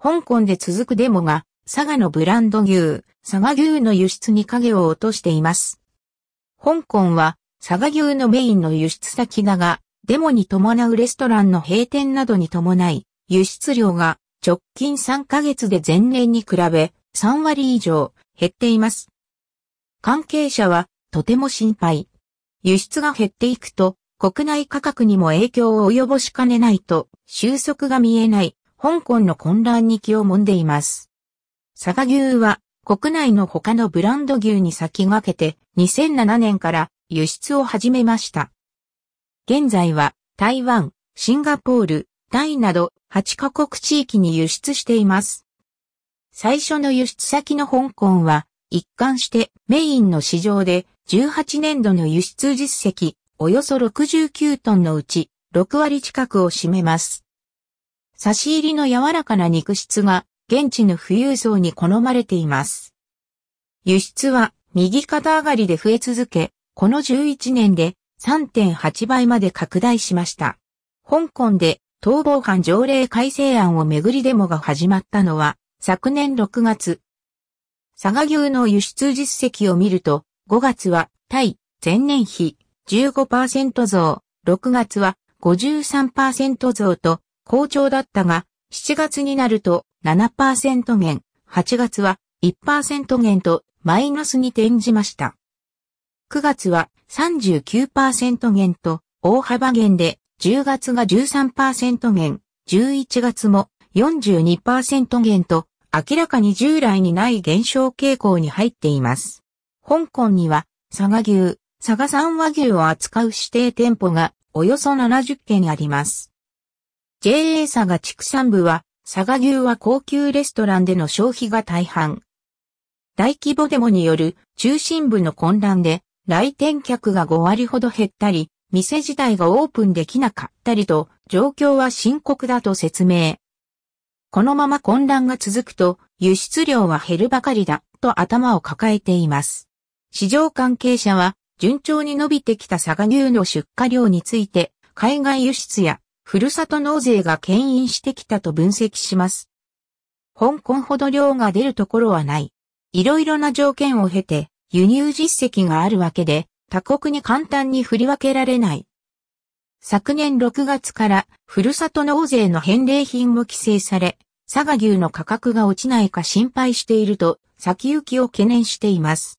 香港で続くデモが、佐賀のブランド牛、佐賀牛の輸出に影を落としています。香港は、佐賀牛のメインの輸出先だが、デモに伴うレストランの閉店などに伴い、輸出量が直近3ヶ月で前年に比べ3割以上減っています。関係者はとても心配。輸出が減っていくと国内価格にも影響を及ぼしかねないと収束が見えない香港の混乱に気をもんでいます。佐賀牛は国内の他のブランド牛に先駆けて2007年から輸出を始めました。現在は台湾、シンガポール、タイなど8カ国地域に輸出しています。最初の輸出先の香港は一貫してメインの市場で18年度の輸出実績およそ69トンのうち6割近くを占めます。差し入りの柔らかな肉質が現地の富裕層に好まれています。輸出は右肩上がりで増え続け、この11年で 3.8 倍まで拡大しました。香港で逃亡犯条例改正案をめぐりデモが始まったのは昨年6月。佐賀牛の輸出実績を見ると5月は対前年比 15% 増、6月は 53% 増と好調だったが7月になると 7% 減、8月は 1% 減とマイナスに転じました。9月は 39% 減と大幅減で、10月が 13% 減、11月も 42% 減と明らかに従来にない減少傾向に入っています。香港には佐賀牛、佐賀産和牛を扱う指定店舗がおよそ70軒あります。JA 佐賀畜産部は佐賀牛は高級レストランでの消費が大半。大規模デモによる中心部の混乱で来店客が5割ほど減ったり、店自体がオープンできなかったりと状況は深刻だと説明。このまま混乱が続くと輸出量は減るばかりだと頭を抱えています。市場関係者は順調に伸びてきた佐賀牛の出荷量について海外輸出やふるさと納税が牽引してきたと分析します。香港ほど量が出るところはない。いろいろな条件を経て輸入実績があるわけで他国に簡単に振り分けられない。昨年6月からふるさと納税の返礼品も規制され、佐賀牛の価格が落ちないか心配していると先行きを懸念しています。